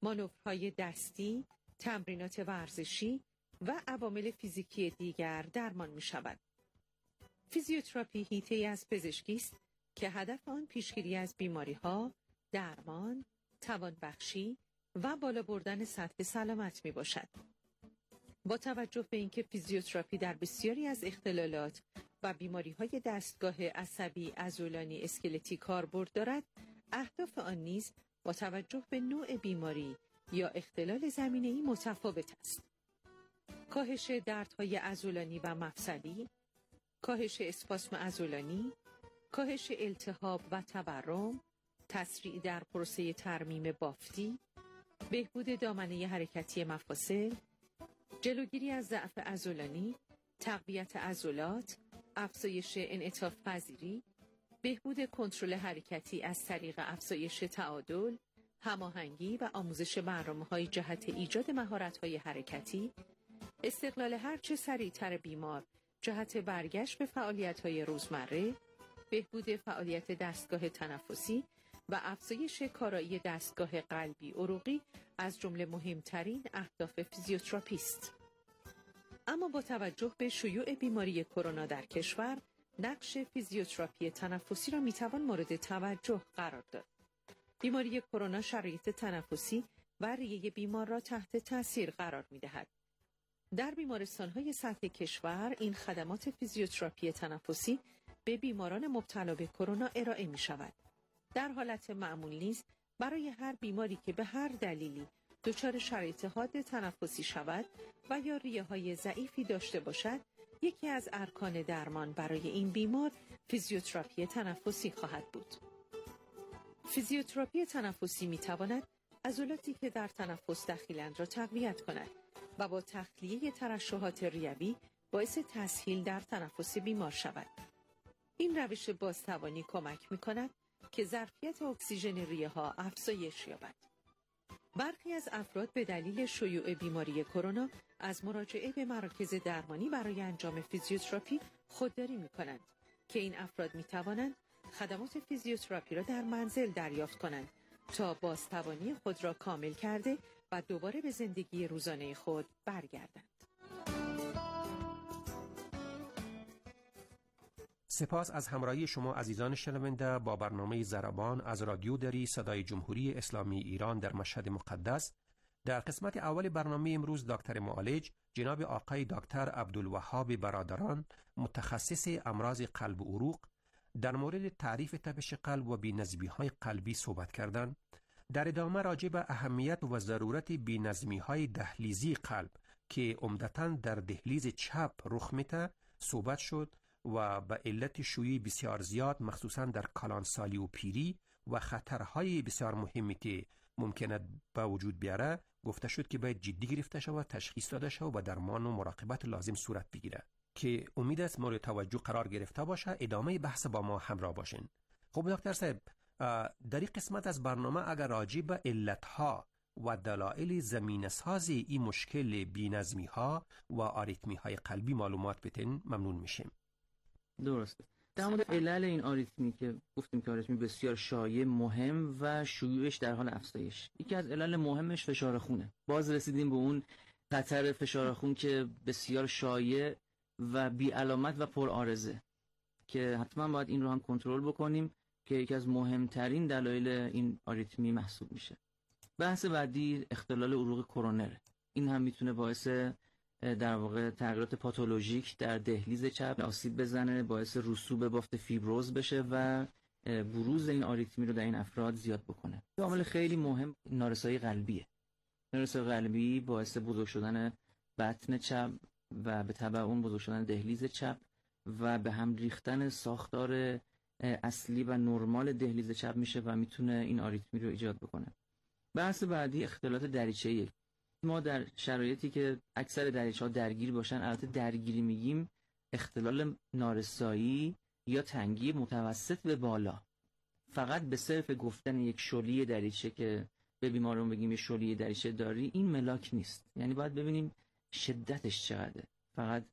مانورهای دستی، تمرینات ورزشی و عوامل فیزیکی دیگر درمان می شود. فیزیوتراپی حیطه‌ای از پزشکی است که هدف آن پیشگیری از بیماری‌ها، درمان، توانبخشی و بالا بردن سطح سلامت می باشد. با توجه به اینکه فیزیوتراپی در بسیاری از اختلالات و بیماری‌های دستگاه عصبی عضلانی اسکلتی کاربرد دارد، اهداف آن نیز با توجه به نوع بیماری یا اختلال زمینه‌ای متفاوت است. کاهش دردهای عضلانی و مفصلی، کاهش اسپاسم عضلانی، کاهش التهاب و تورم، تسریع در پروسه ترمیم بافتی، بهبود دامنه حرکتی مفاصل، جلوگیری از ضعف عضلانی، تقویت عضلات، افزایش انعطاف پذیری، بهبود کنترل حرکتی از طریق افزایش تعادل، هماهنگی و آموزش برنامه‌های جهت ایجاد مهارت‌های حرکتی، استقلال هرچه سریعتر بیمار جهت برگشت به فعالیت‌های روزمره، بهبود فعالیت دستگاه تنفسی و افزایش کارایی دستگاه قلبی عروقی از جمله مهمترین اهداف فیزیوتراپی است. اما با توجه به شیوع بیماری کرونا در کشور، نقش فیزیوتراپی تنفسی را میتوان مورد توجه قرار داد. بیماری کرونا شرایط تنفسی و ریه بیمار را تحت تاثیر قرار میدهد. در بیمارستان‌های سطح کشور این خدمات فیزیوتراپی تنفسی به بیماران مبتلا به کرونا ارائه می شود. در حالت معمول نیز برای هر بیماری که به هر دلیلی دچار شرایط حاد تنفسی شود و یا ریه‌های ضعیفی داشته باشد، یکی از ارکان درمان برای این بیمار فیزیوتراپی تنفسی خواهد بود. فیزیوتراپی تنفسی می تواند عضلاتی که در تنفس دخیلند را تقویت کند و با تخلیه ترشحات ریوی باعث تسهیل در تنفس بیمار شود. این روش بازتوانی کمک می کند که ظرفیت اکسیژن ریه ها افزایش یابد. برخی از افراد به دلیل شیوع بیماری کرونا از مراجعه به مراکز درمانی برای انجام فیزیوتراپی خودداری می کنند که این افراد می توانند خدمات فیزیوتراپی را در منزل دریافت کنند تا بازتوانی خود را کامل کرده و دوباره به زندگی روزانه خود برگردند. سپاس از همراهی شما عزیزان شنونده با برنامه ضربان از رادیو دری صدای جمهوری اسلامی ایران در مشهد مقدس. در قسمت اول برنامه امروز دکتر معالج جناب آقای دکتر عبدالوهاب برادران متخصص امراض قلب و عروق در مورد تعریف تپش قلب و بی‌نظمی‌های قلبی صحبت کردند. در ادامه راجع به اهمیت و ضرورت بی‌نظمی‌های دهلیزی قلب که عمدتاً در دهلیز چپ رخ می‌دهد صحبت شد و به علت شیوع بسیار زیاد مخصوصاً در کلانسالی و پیری و خطرهای بسیار مهمی که ممکنه به وجود بیاره گفته شد که باید جدی گرفته شود، تشخیص داده شود و درمان و مراقبت لازم صورت بگیره که امید است مورد توجه قرار گرفته باشه. ادامه بحث با ما همراه باشین. خب دکتر صاحب، در این قسمت از برنامه اگر راجع به علتها و دلایل زمینه‌ساز این مشکل بی‌نظمی‌ها و آریتمی‌های قلبی معلومات بدین ممنون میشیم. درسته. در مورد علل این آریتمی که گفتیم که آریتمی بسیار شایع، مهم و شیوعش در حال افزایش، یکی از علل مهمش فشار خونه. باز رسیدیم به اون خطر فشار خون که بسیار شایع و بی علامت و پر عارضه که حتما باید این رو هم کنترل بکنیم که یکی از مهمترین دلایل این آریتمی محسوب میشه. بحث بعدی اختلال عروق کرونره. این هم میتونه باعث در واقع تغییرات پاتولوژیک در دهلیز چپ آسیب بزنه، باعث رسوب بافت فیبروز بشه و بروز این آریتمی رو در این افراد زیاد بکنه. یه عامل خیلی مهم نارسایی قلبیه. نارسایی قلبی باعث بزرگ شدن بطن چپ و به تبع اون بزرگ شدن دهلیز چپ و به هم ریختن ساختار اصلی و نرمال دهلیز چپ میشه و میتونه این آریتمی رو ایجاد بکنه. بحث بعدی اختلالات دریچه‌ای. ما در شرایطی که اکثر دریچه‌ها درگیر باشن، البته درگیری میگیم اختلال نارسایی یا تنگی متوسط به بالا، فقط به صرف گفتن یک شلی دریچه که به بیمارون بگیم یه شلی دریچه داری، این ملاک نیست. یعنی باید ببینیم شدتش چقدره. فقط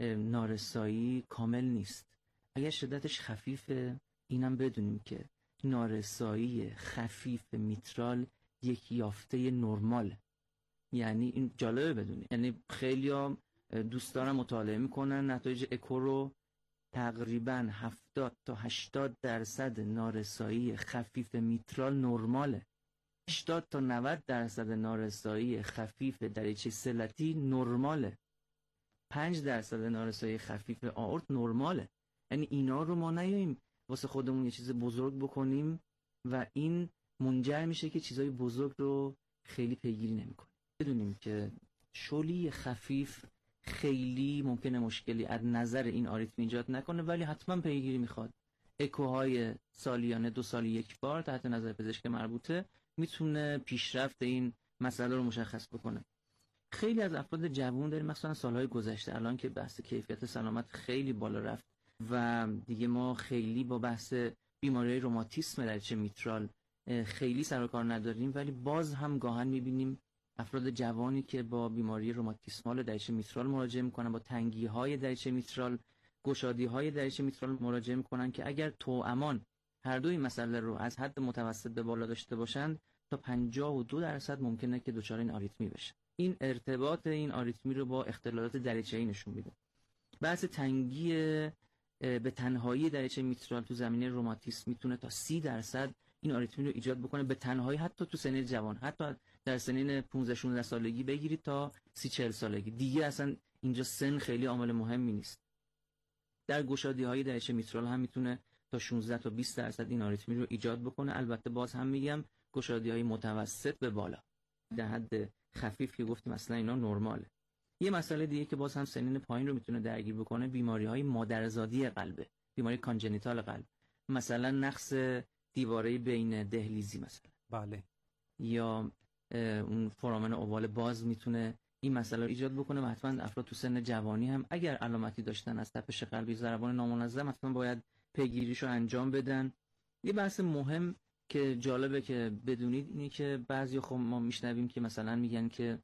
نارسایی کامل نیست. اگر شدتش خفیفه، اینم بدونیم که نارسایی خفیف میترال یک یافته نرمال. یعنی این جالبه بدونی، یعنی خیلی‌ها دوست دارن مطالعه میکنن نتایج اکو رو، تقریبا هفتاد تا هشتاد درصد نارسایی خفیف میترال نرماله. هشتاد تا نود درصد نارسایی خفیف دریچه سلتی نرماله. پنج درصد نارسایی خفیف آورت نرماله. یعنی اینا رو ما نیاییم واسه خودمون یه چیز بزرگ بکنیم و این منجر میشه که چیزای بزرگ رو خیلی پیگیری نمیکنیم. بدونیم که شلی خفیف خیلی ممکنه مشکلی از نظر این آریتم ایجاد نکنه، ولی حتما پیگیری میخواد. اکوهای سالیانه دو سالی یک بار تحت نظر پزشک مربوطه میتونه پیشرفت این مسئله رو مشخص بکنه. خیلی از افراد جوان داریم مثلا سالهای گذشته، الان که بحث کیفیت سلامت خیلی بالا رفت و دیگه ما خیلی با بحث بیماری روماتیسم دریچه میترال خیلی سر و کار نداریم، ولی باز هم گاهن میبینیم افراد جوانی که با بیماری روماتیسمال دریچه میترال مراجعه میکنن، با تنگی‌های دریچه میترال، گشادی‌های دریچه میترال مراجعه میکنن که اگر توامان هر دوی مسئله رو از حد متوسط به بالا داشته باشند تا پنجاه و دو درصد ممکنه که دچار این آریتمی بشه. این ارتباط این آریتمی رو با اختلالات دریچه‌ای نشون میده. بحث تنگی به تنهایی دریچه میترال تو زمینه روماتیسم میتونه تا سی درصد این آریتمی رو ایجاد بکنه به تنهایی، حتی تو سن جوان، حتی در سنین پانزده شانزده سالگی بگیرید تا سی چهل سالگی. دیگه اصلا اینجا سن خیلی عامل مهمی نیست. در گشادی‌های دریچه میترال هم میتونه تا شانزده تا بیست درصد این آریتمی رو ایجاد بکنه. البته باز هم میگم گشادی‌های متوسط به بالا، در حد خفیف که گفتیم اصلا اینا نرماله. یه مسئله دیگه که باز هم سنین پایین رو میتونه درگیر بکنه بیماری‌های مادرزادی قلبه، بیماری کانژنیتال قلب، مثلا نقص دیواره بین دهلیزی مثلا، بله، یا اون فورامن اوال باز میتونه این مسئله رو ایجاد بکنه و حتما افراد تو سن جوانی هم اگر علامتی داشتن از تپش قلبی، ضربان نامنظم، حتما باید پیگیریشو انجام بدن. یه بحث مهم که جالبه که بدونید اینه که بعضی خب ما میشنویم که مثلا میگن که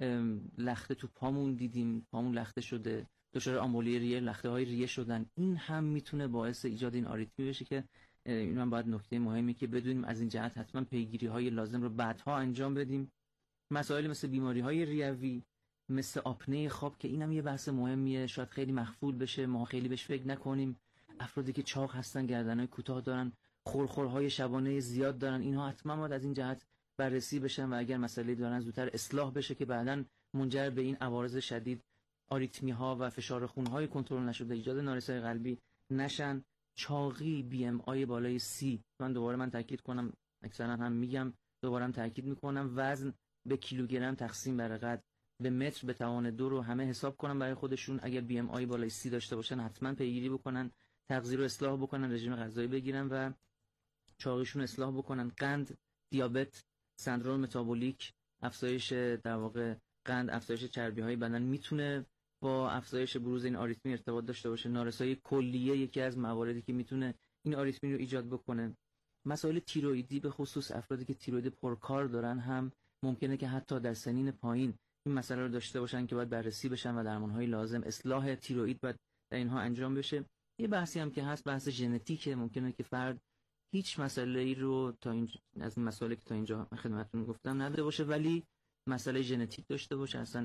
لخته تو پامون دیدیم، پامون لخته شده، دچار آمبولی ریه، لخته های ریه شدن. این هم میتونه باعث ایجاد این آریتمی بشه که این هم باید نکته مهمی که بدونیم. از این جهت حتما پیگیری های لازم رو بعدها انجام بدیم. مسائل مثل بیماری های ریوی، مثل آپنه خواب که اینم یه بحث مهمیه، شاید خیلی مخفول بشه، ما خیلی بهش فکر نکنیم. افرادی که چاق هستن، گردنهای کوتاه دارن، خورخورهای شبانه زیاد دارن، اینها حتما باید از این جهت بررسی بشن و اگر مسئله دارن زودتر اصلاح بشه که بعداً منجر به این عوارض شدید، آریتمی ها و فشار خون های کنترل نشده، ایجاد نارسایی قلبی نشن. چاقی، بی ام آی بالای سی، من دوباره من تاکید کنم، اکثرا هم میگم، دوباره هم تاکید میکنم، وزن به کیلوگرم تقسیم بر قد به متر به توان دو رو همه حساب کنن برای خودشون. اگر بی ام آی بالای سی داشته باشن حتما پیگیری بکنن، تغذیه رو اصلاح بکنن، رژیم غذایی بگیرن و چاقیشون اصلاح بکنن. قند، دیابت، سندروم متابولیک، افزایش در واقع قند، افزایش چربی های بدن میتونه با افزایش بروز این آریتمی ارتباط داشته باشه. نارسایی کلیه یکی از مواردی که میتونه این آریتمی رو ایجاد بکنه. مسائل تیروئیدی، به خصوص افرادی که تیروئید پرکار دارن هم ممکنه که حتی در سنین پایین این مسئله رو داشته باشن که باید بررسی بشن و درمانهای لازم، اصلاح تیروئید باید در اینها انجام بشه. یه بحثی هم که هست بحث ژنتیکه، ممکنه که فرد هیچ مسئله‌ای رو تا این از این مسائلی که تا اینجا خدمتتون گفتم نداشته باشه، ولی مسئله ژنتیک داشته باشه، اصلا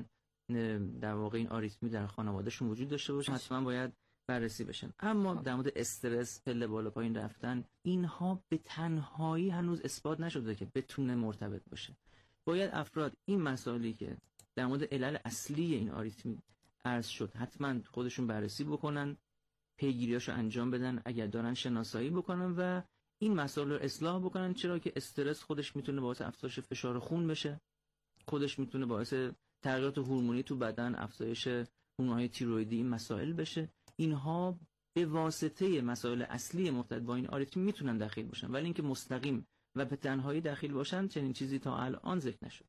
در واقع این آریتمی در خانوادهشون وجود داشته باشه، حتما باید بررسی بشن. اما در مورد استرس، پله بالا پایین رفتن، اینها به تنهایی هنوز اثبات نشده که بتونه مرتبط باشه. باید افراد این مسائلی که در مورد علل اصلی این آریتمی عرض شد حتما خودشون بررسی بکنن، پیگیریاشو انجام بدن، اگر دارن شناسایی بکنن و این مسائل رو اصلاح بکنن، چرا که استرس خودش میتونه باعث افزایش فشار خون بشه، خودش میتونه باعث تغییرات هورمونی تو بدن، افزایش هورمون‌های تیروئیدی، این مسائل بشه. اینها به واسطه مسائل اصلی مرتبط با این آریتمی میتونن دخیل باشن، ولی اینکه مستقیم و به تنهایی دخیل باشن چنین چیزی تا الان ذکر نشد.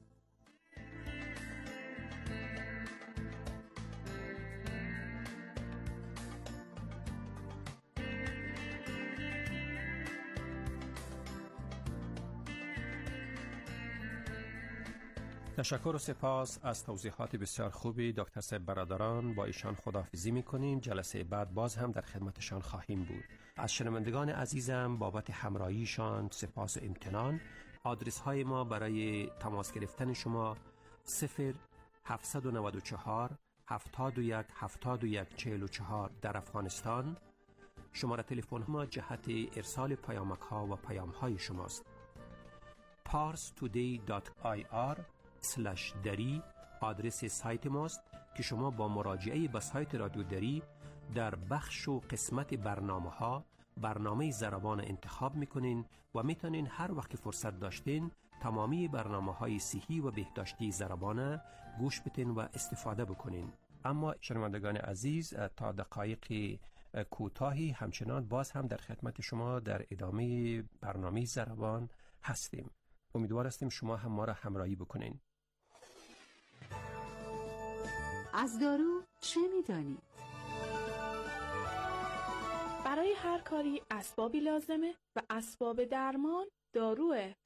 تشکر و سپاس از توضیحات بسیار خوبی دکتر صاحب برادران. با ایشان خداحافظی می‌کنیم. جلسه بعد باز هم در خدمتشان خواهیم بود. از شنوندگان عزیزم بابت همراهیشان سپاس و امتنان. آدرس های ما برای تماس گرفتن شما صفر هفت نه چهار هفتاد و یک هفتاد و یک چهل و چهار در افغانستان. شماره تلفن ما جهت ارسال پیامک ها و پیام های شماست. پارس تودی دات آی آر اسلش دری آدرس سایت ماست که شما با مراجعه به سایت رادیو دری در بخش و قسمت برنامه ها برنامه زربان انتخاب میکنین و میتونین هر وقت فرصت داشتین تمامی برنامه های صحی و بهداشتی زربان گوش بتین و استفاده بکنین. اما شنوندگان عزیز، تا دقایق کوتاهی همچنان باز هم در خدمت شما در ادامه برنامه زربان هستیم. امیدوار هستیم شما هم ما را همراهی بکنین. از دارو چه میدانی؟ برای هر کاری اسبابی لازمه و اسباب درمان داروه.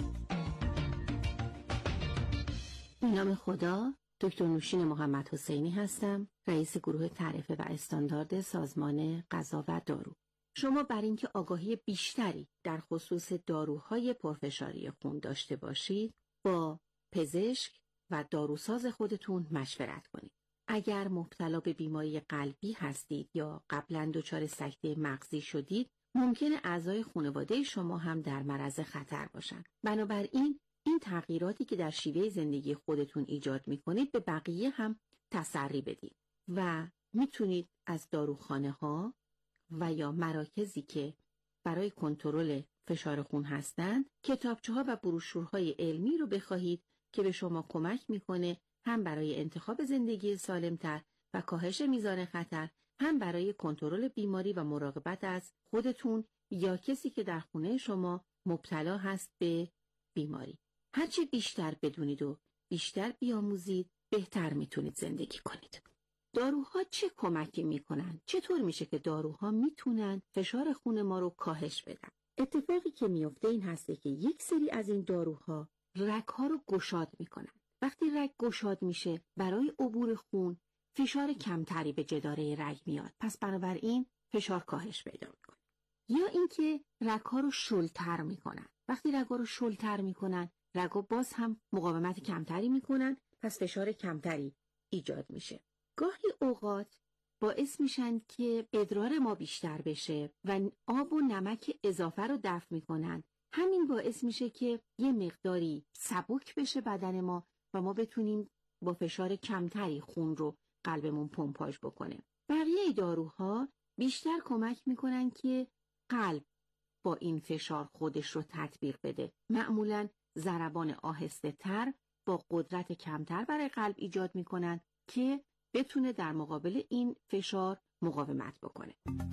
به نام خدا، دکتر نوشین محمد حسینی هستم، رئیس گروه تعرفه و استاندارد سازمان غذا و دارو. شما برای اینکه آگاهی بیشتری در خصوص داروهای پرفشاری خون داشته باشید، با پزشک و داروساز خودتون مشورت کنید. اگر مبتلا به بیماری قلبی هستید یا قبلا دچار سکته مغزی شدید، ممکنه اعضای خانواده شما هم در معرض خطر باشن. بنابراین این تغییراتی که در شیوه زندگی خودتون ایجاد میکنید به بقیه هم تسری بدید و میتونید از داروخانه ها و یا مراکزی که برای کنترل فشار خون هستند کتابچه ها و بروشورهای علمی رو بخواهید که به شما کمک میکنه هم برای انتخاب زندگی سالمتر و کاهش میزان خطر، هم برای کنترل بیماری و مراقبت از خودتون یا کسی که در خونه شما مبتلا هست به بیماری. هرچی بیشتر بدونید و بیشتر بیاموزید، بهتر میتونید زندگی کنید. داروها چه کمکی میکنن؟ چطور میشه که داروها میتونن فشار خون ما رو کاهش بدن؟ اتفاقی که میفته این هسته که یک سری از این داروها رگ‌ها رو گشاد میکنن. وقتی رگ گشاد میشه، برای عبور خون فشار کمتری به جداره رگ میاد. پس بنابراین فشار کاهش پیدا میکنه. یا اینکه رگ‌ها رو شل‌تر میکنن. وقتی رگ‌ها رو شل‌تر میکنن، رگ‌ها باز هم مقاومت کمتری میکنن، پس فشار کمتری ایجاد میشه. گاهی اوقات باعث میشن که ادرار ما بیشتر بشه و آب و نمک اضافه رو دفع میکنن. همین باعث میشه که یه مقداری سبک بشه بدن ما و ما بتونیم با فشار کمتری خون رو قلبمون پمپاژ بکنه. بقیه داروها بیشتر کمک میکنن که قلب با این فشار خودش رو تطبیق بده. معمولاً ضربان آهسته تر با قدرت کمتر برای قلب ایجاد میکنن که بتونه در مقابل این فشار مقاومت بکنه.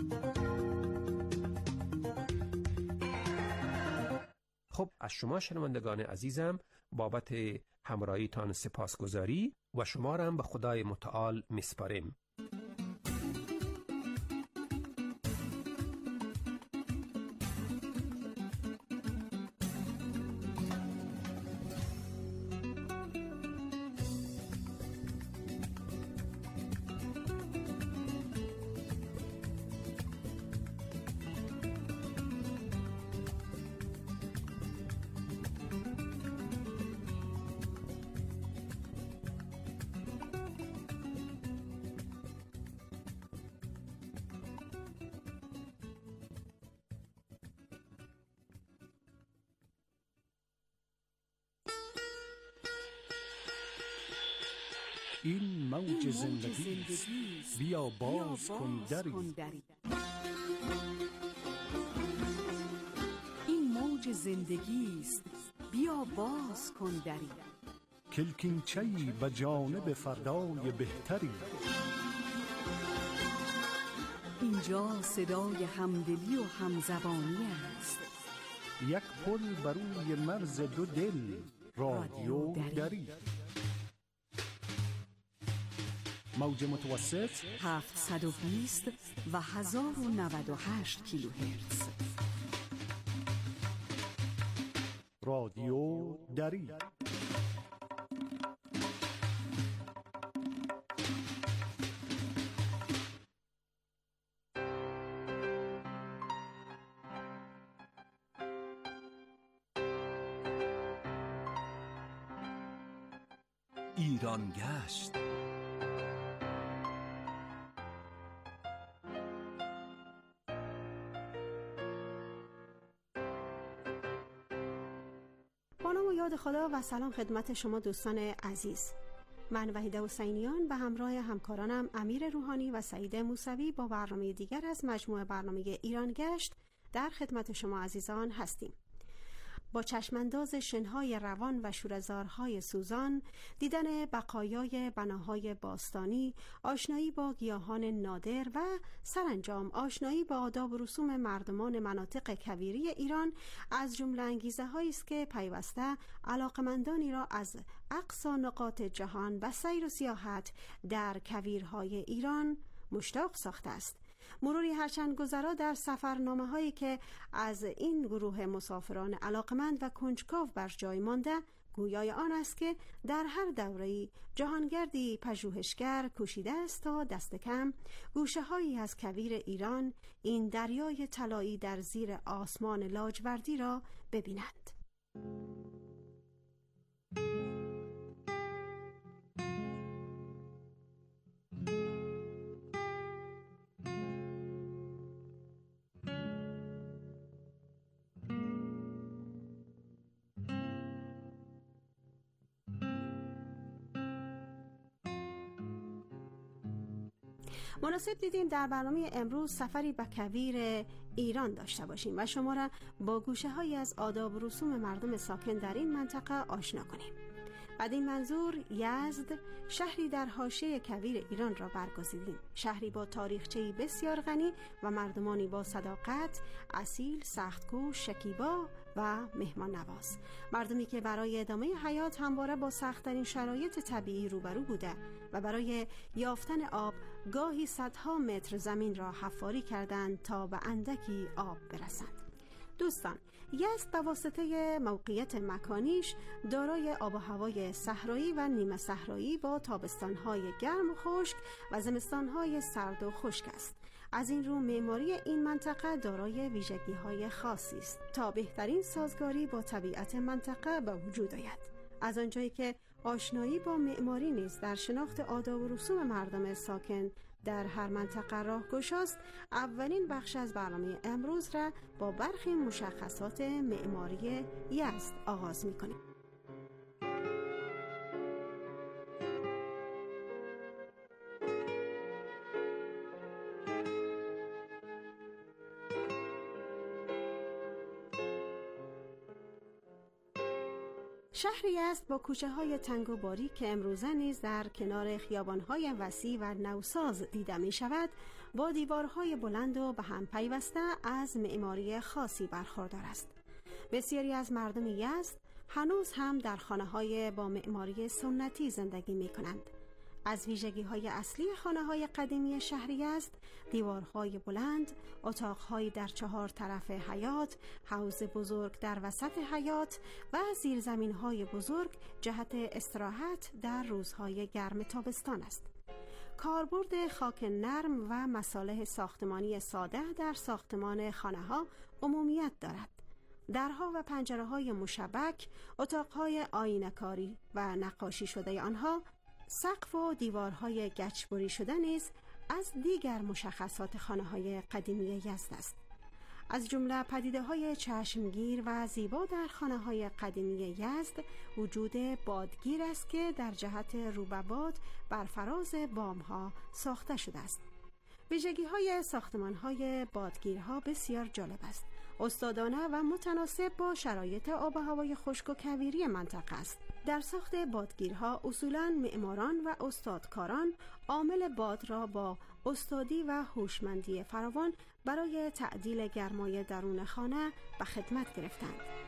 خب از شما شنوندگان عزیزم بابت همراهیتان سپاسگزاری و شما را هم به خدای متعال میسپاریم. این موج زندگی بیا باز کن دری. این موج زندگی است، بیا باز کن دری. کلکینچه‌ای به جانب فردای بهتری. اینجا صدای همدلی و همزبانی است. یک پل بر روی مرز دو دل، رادیو دری. موج متوسط هفتصد و بیست و هزار و نود و هشت کیلوهرتز. رادیو دری. ایران گشت. با نام و یاد خدا و سلام خدمت شما دوستان عزیز. من وحیده حسینیان به همراه همکارانم امیر روحانی و سعید موسوی با برنامه دیگر از مجموعه برنامه ایران گشت در خدمت شما عزیزان هستیم. با چشمانداز شنهای روان و شوره‌زارهای سوزان، دیدن بقایای بناهای باستانی، آشنایی با گیاهان نادر و سرانجام آشنایی با آداب و رسوم مردمان مناطق کویری ایران از جمله انگیزه‌هایی است که پیوسته علاقمندانی را از اقصی نقاط جهان به سیر و سیاحت در کویرهای ایران مشتاق ساخته است. مروری هرچند گذرا در سفرنامه هایی که از این گروه مسافران علاقمند و کنجکاو بر جای مانده گویای آن است که در هر دوره‌ای جهانگردی پژوهشگر کوشیده است تا دست کم گوشه هایی از کویر ایران این دریای طلایی در زیر آسمان لاجوردی را ببینند. مناسب دیدیم در برنامه امروز سفری به کویر ایران داشته باشیم و شما را با گوشه هایی از آداب و رسوم مردم ساکن در این منطقه آشنا کنیم. بدین منظور یزد، شهری در حاشیه کویر ایران را برگزیدیم. شهری با تاریخچه‌ای بسیار غنی و مردمانی با صداقت، اصیل، سخت‌کوش، شکیبا و مهمان نواز. مردمی که برای ادامه حیات همواره با سخت‌ترین شرایط طبیعی روبرو بوده و برای یافتن آب گاهی صدها متر زمین را حفاری کردند تا به اندکی آب برسند. دوستان، یزد به واسطه موقعیت مکانیش دارای آب و هوای صحرایی و نیمه صحرایی با تابستان‌های گرم و خشک و زمستان‌های سرد و خشک است. از این رو معماری این منطقه دارای ویژگی‌های خاصی است تا بهترین سازگاری با طبیعت منطقه به وجود آید. از آنجایی که آشنایی با معماری نیز در شناخت آداب و رسوم مردم ساکن در هر منطقه راهگشاست، اولین بخش از برنامه امروز را با برخی مشخصات معماری یزد آغاز می‌کنیم. شهر یزد با کوچه‌های تنگ و باریک که امروزه نیز در کنار خیابان‌های وسیع و نوساز دیده می‌شود، با دیوارهای بلند و به هم پیوسته از معماری خاصی برخوردار است. بسیاری از مردم یزد هنوز هم در خانه‌های با معماری سنتی زندگی می‌کنند. از ویژگی‌های اصلی خانه‌های قدیمی شهر یزد، دیوارهای بلند، اتاق‌های در چهار طرف حیاط، حوض بزرگ در وسط حیاط و زیرزمین‌های بزرگ جهت استراحت در روزهای گرم تابستان است. کاربرد خاک نرم و مصالح ساختمانی ساده در ساختمان خانه‌ها عمومیت دارد. درها و پنجره‌های مشبک، اتاق‌های آینه‌کاری و نقاشی شده آنها، سقف و دیوارهای گچبری شده نیز از دیگر مشخصات خانه‌های قدیمی یزد است. از جمله پدیده‌های چشمگیر و زیبا در خانه‌های قدیمی یزد وجود بادگیر است که در جهت رو به باد بر فراز بام‌ها ساخته شده است. ویژگی‌های ساختمان‌های بادگیرها بسیار جالب است. استادانه و متناسب با شرایط آب و هوای خشک و کویری منطقه است. در ساخت بادگیرها اصولاً معماران و استادکاران عامل باد را با استادی و هوشمندی فراوان برای تعدیل گرمای درون خانه به خدمت گرفتند.